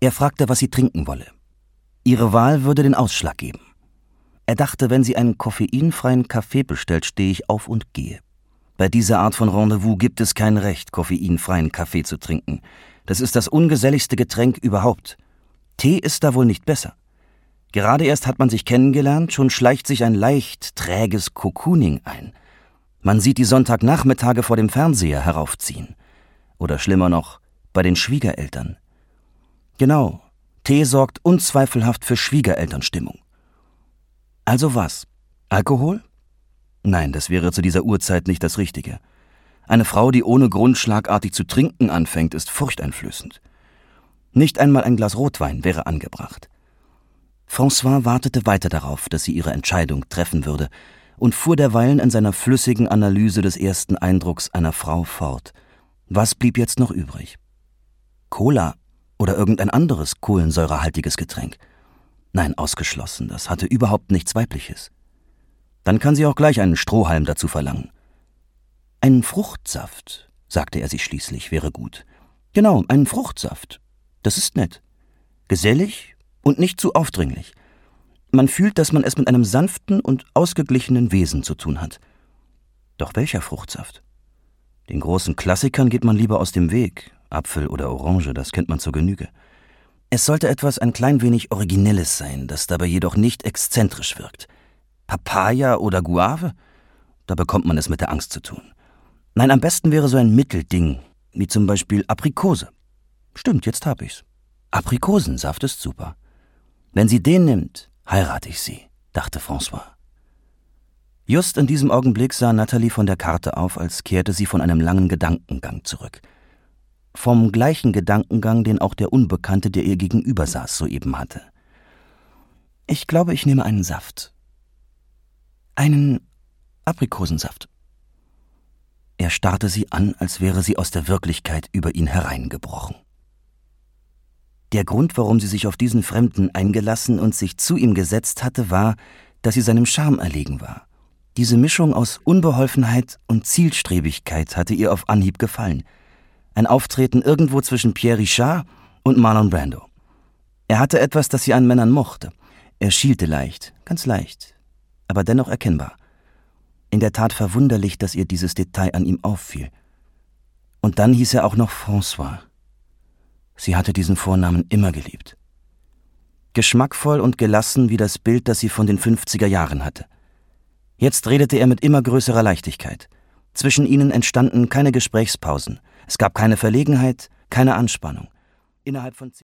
Er fragte, was sie trinken wolle. Ihre Wahl würde den Ausschlag geben. Er dachte, wenn sie einen koffeinfreien Kaffee bestellt, stehe ich auf und gehe. Bei dieser Art von Rendezvous gibt es kein Recht, koffeinfreien Kaffee zu trinken. Das ist das ungeselligste Getränk überhaupt. Tee ist da wohl nicht besser. Gerade erst hat man sich kennengelernt, schon schleicht sich ein leicht träges Cocooning ein. Man sieht die Sonntagnachmittage vor dem Fernseher heraufziehen. Oder schlimmer noch, bei den Schwiegereltern. Genau, Tee sorgt unzweifelhaft für Schwiegerelternstimmung. Also was? Alkohol? Nein, das wäre zu dieser Uhrzeit nicht das Richtige. Eine Frau, die ohne Grund schlagartig zu trinken anfängt, ist furchteinflößend. Nicht einmal ein Glas Rotwein wäre angebracht. François wartete weiter darauf, dass sie ihre Entscheidung treffen würde, und fuhr derweilen in seiner flüssigen Analyse des ersten Eindrucks einer Frau fort. Was blieb jetzt noch übrig? Cola oder irgendein anderes kohlensäurehaltiges Getränk? Nein, ausgeschlossen, das hatte überhaupt nichts Weibliches. Dann kann sie auch gleich einen Strohhalm dazu verlangen. Einen Fruchtsaft, sagte er sich schließlich, wäre gut. Genau, einen Fruchtsaft. Das ist nett. Gesellig und nicht zu aufdringlich. Man fühlt, dass man es mit einem sanften und ausgeglichenen Wesen zu tun hat. Doch welcher Fruchtsaft? Den großen Klassikern geht man lieber aus dem Weg. Apfel oder Orange, das kennt man zur Genüge. Es sollte etwas ein klein wenig Originelles sein, das dabei jedoch nicht exzentrisch wirkt. Papaya oder Guave? Da bekommt man es mit der Angst zu tun. Nein, am besten wäre so ein Mittelding, wie zum Beispiel Aprikose. Stimmt, jetzt hab ich's. Aprikosensaft ist super. Wenn sie den nimmt, heirate ich sie, dachte François. Just in diesem Augenblick sah Natalie von der Karte auf, als kehrte sie von einem langen Gedankengang zurück. Vom gleichen Gedankengang, den auch der Unbekannte, der ihr gegenüber saß, soeben hatte. Ich glaube, ich nehme einen Saft. Einen Aprikosensaft. Er starrte sie an, als wäre sie aus der Wirklichkeit über ihn hereingebrochen. Der Grund, warum sie sich auf diesen Fremden eingelassen und sich zu ihm gesetzt hatte, war, dass sie seinem Charme erlegen war. Diese Mischung aus Unbeholfenheit und Zielstrebigkeit hatte ihr auf Anhieb gefallen. Ein Auftreten irgendwo zwischen Pierre Richard und Marlon Brando. Er hatte etwas, das sie an Männern mochte. Er schielte leicht, ganz leicht, aber dennoch erkennbar. In der Tat verwunderlich, dass ihr dieses Detail an ihm auffiel. Und dann hieß er auch noch François. Sie hatte diesen Vornamen immer geliebt. Geschmackvoll und gelassen wie das Bild, das sie von den 50er Jahren hatte. Jetzt redete er mit immer größerer Leichtigkeit. Zwischen ihnen entstanden keine Gesprächspausen. Es gab keine Verlegenheit, keine Anspannung. Innerhalb von